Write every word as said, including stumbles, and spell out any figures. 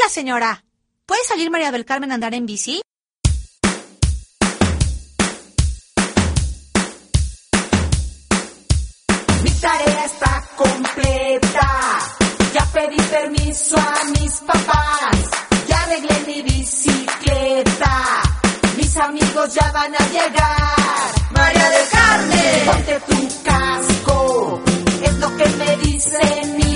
señora. ¿Puede salir María del Carmen a andar en bici? Mi tarea está completa. Ya pedí permiso a mis papás. Ya arreglé mi bicicleta. Mis amigos ya van a llegar. María del Carmen, ponte tu casco. Es lo que me dicen mis